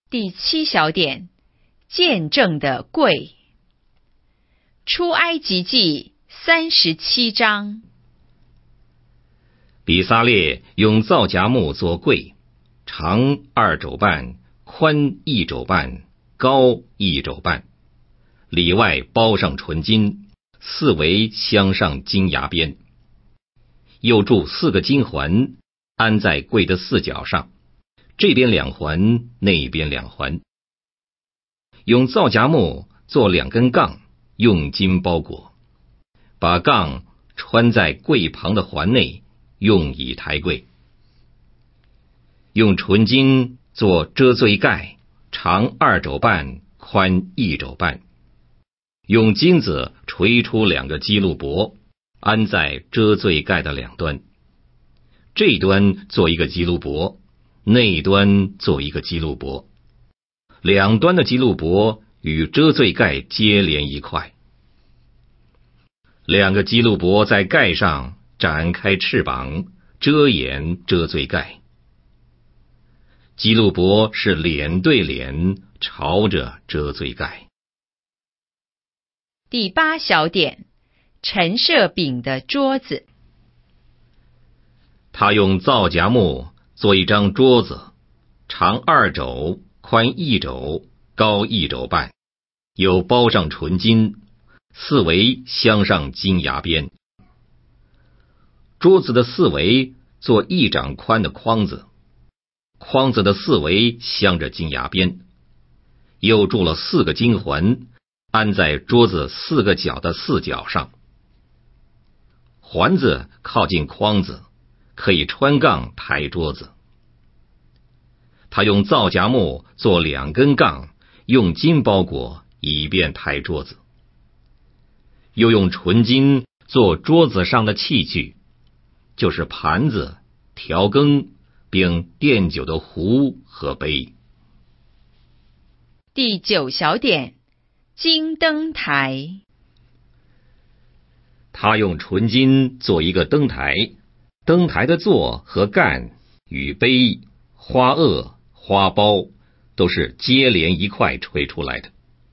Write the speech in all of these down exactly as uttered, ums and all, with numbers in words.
第七小点，见证的柜。出埃及记三十七章。 比撒列用皂荚木做柜，长二肘半，宽一肘半，高一肘半，里外包上纯金，四围镶上金牙边，又铸四个金环，安在柜的四角上，这边两环，那边两环。用皂荚木做两根杠，用金包裹，把杠穿在柜旁的环内，用以抬柜。用纯金做遮罪盖，长二肘半，宽一肘半，用金子锤出两个基路伯，安在遮罪盖的两端，这端做一个基路伯，那端做一个基路伯，两端的基路伯与遮罪盖接连一块。两个基路伯在盖上展开翅膀，遮掩遮罪盖。基路伯是脸对脸，朝着遮罪盖。 第八小点，陈设饼的桌子。 他用皂荚木做一张桌子，长二肘，宽一肘，高一肘半，有包上纯金，四围镶上金牙边。桌子的四围做一掌宽的框子，框子的四围镶着金牙边，又铸了四个金环，安在桌子四个角的四角上。环子靠近框子，可以穿杠抬桌子。他用皂荚木做两根杠，用金包裹，以便抬桌子。又用纯金做桌子上的器具，就是盘子、调羹，并奠酒的壶和杯。 第九小点，金灯台。 他用纯金做一个灯台，灯台的座和干与杯、花萼、花苞都是接连一块锤出来的。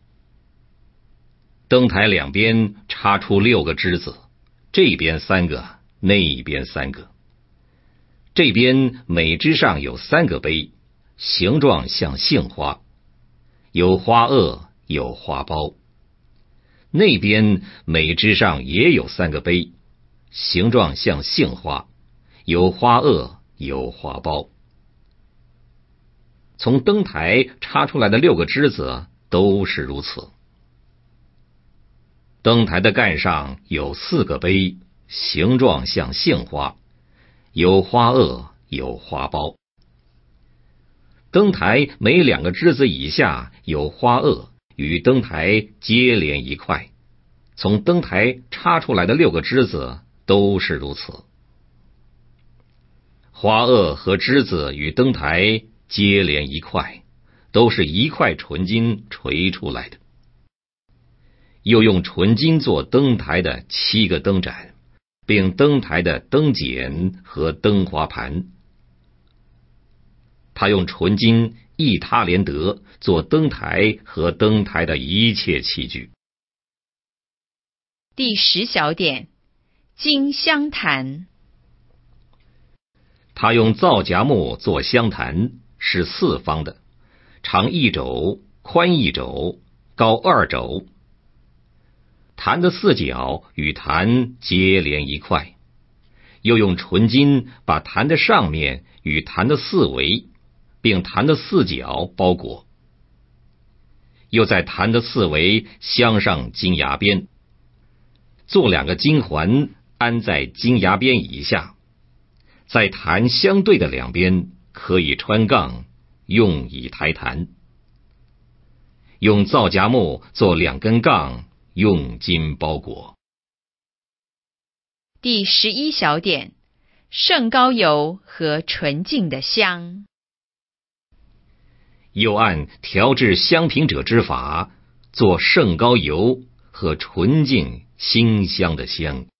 灯台两边插出六个枝子，这边三个，那边三个。这边每枝上有三个杯，形状像杏花，有花萼，有花苞。那边每枝上也有三个杯，形状像杏花，有花萼，有花苞。从灯台插出来的六个枝子都是如此。灯台的盖上有四个杯，形状像杏花，有花萼，有花苞。灯台每两个枝子以下有花萼，与灯台接连一块，从灯台插出来的六个枝子都是如此。花萼和枝子与灯台接连一块，都是一块纯金锤出来的。又用纯金做灯台的七个灯盏，并灯台的灯剪和灯花盘。他用纯金一他连得做灯台和灯台的一切器具。 第十小点，金香坛。 他用皂荚木做香坛，是四方的，长一肘，宽一肘，高二肘。坛的四角与坛接连一块，又用纯金把坛的上面与坛的四围，并坛的四角包裹，又在坛的四围镶上金牙边，做两个金环，安在金牙边以下，在坛相对的两边可以穿杠，用以抬坛。用皂荚木做两根杠，用金包裹。 第十一小点，圣膏油和纯净的香。 又按调制香品者之法，做圣膏油和纯净馨香的香。